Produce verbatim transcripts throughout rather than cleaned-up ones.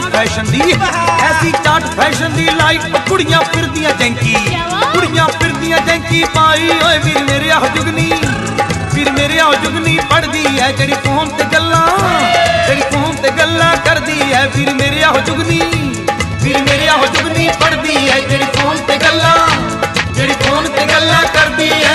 Fashion दी, ऐसी चाट fashion दी light कुड़ियां फिरदियां जैंकी, कुड़ियां फिरदियां जैंकी पाई ओए वीर मेरे आ जुगनी, वीर मेरे आ जुगनी पढ़दी है जेड़ी फोन ते गल्लां, जेड़ी फोन ते गल्लां करदी है वीर मेरे आ जुगनी, वीर मेरे आ जुगनी पढ़दी है जेड़ी फोन ते गल्लां, जेड़ी फोन ते गल्लां करदी है।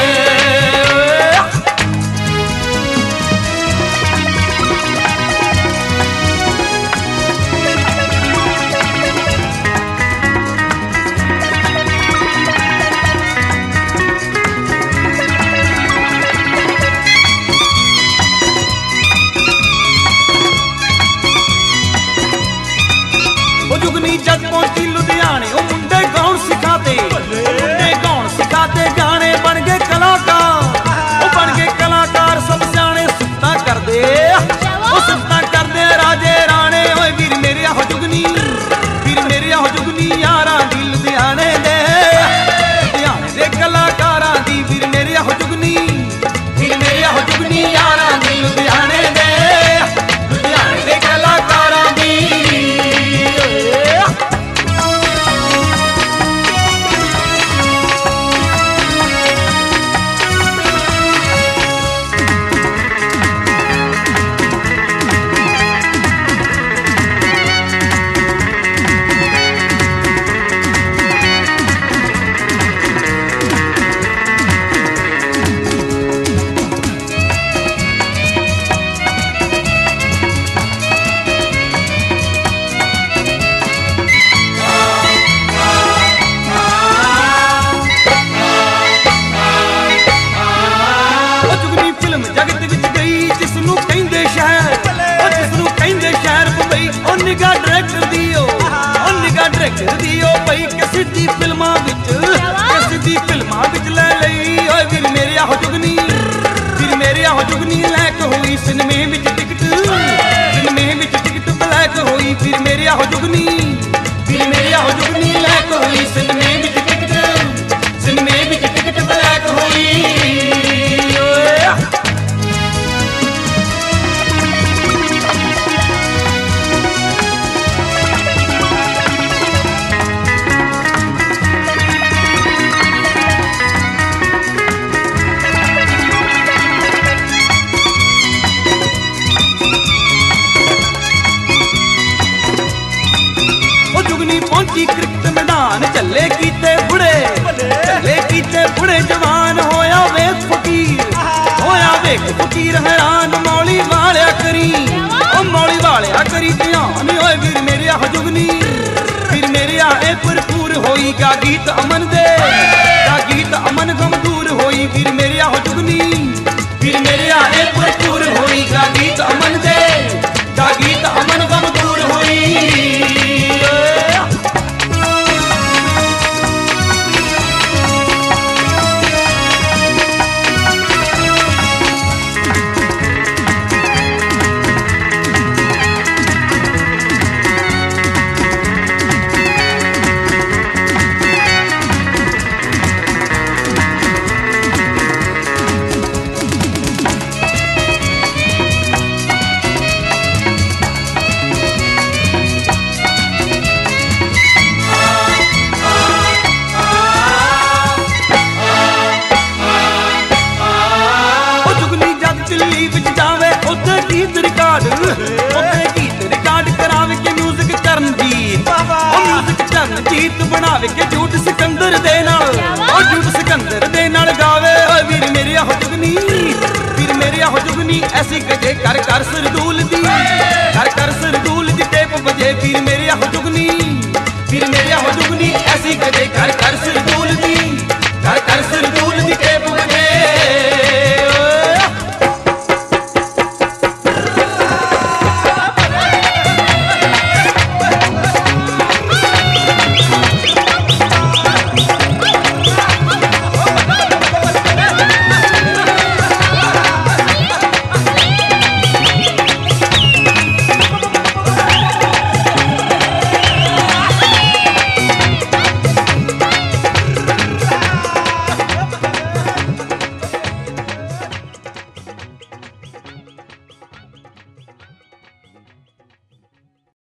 जुगनी जद पहुंची लुधियाने ओ मुंडे गाउन सिखाते, मुंडे गाउन सिखाते गाने बन गए कलाकार, ओ बन गए कलाकार सब जाने सुत्ता कर दे, ओ सुत्ता कर दे राजे राणे ओए वीर मेरे आ जुगनी, वीर मेरे आ जुगनी यारां दी लुधियाने दे, लुधियाने दे कलाकारां दी वीर मेरे आ जुगनी, वीर मेरे आ जुगनी यारां दी लुधियाने दे, लुधियाने दे कलाकारां दी। निगाह डायरेक्टर दियो, ओ निगाह डायरेक्टर दियो भाई किसी दी फिल्मां विच, किसी दी फिल्मां विच ले लई ओए वीर मेरे आ जुगनी, वीर मेरे आ जुगनी लैक होई सिनेमे विच टिकट, सिनेमे विच टिकट ब्लैक होई वीर मेरे आ जुगनी, वीर मेरे आ जुगनी लैक होई सिनेमे विच टिकट, सिनेमे विच टिकट ब्लैक होई। पहुंची क्रिकेट मैदान चले कीते बुढ़े, चले कीते बुढ़े जवान होया वेख फकीर, होया वेख फकीर हैरान मौली वालिया करी, ओ मौली वालिया करी ध्यान ओए वीर मेरे आ जुगनी, वीर मेरे आ ए भरपूर होई गा गीत अमन दे, गा गीत अमन गम दूर होई वीर मेरे आ जुगनी, वीर मेरे आ ए भरपूर होई गा गीत अमन दे, गा गीत अमन गम दूर होई। गीत बनावे के झूठ सिकंदर दे नाल, ओ झूठ सिकंदर दे नाल गावे ओए वीर मेरे आ जुगनी, वीर मेरे आ जुगनी ऐसी गजे कर कर सरदूल दी, कर कर सरदूल दी टेप बजे वीर मेरे आ जुगनी, वीर मेरे आ जुगनी ऐसी गजे कर कर सरदूल दी, कर कर सरदूल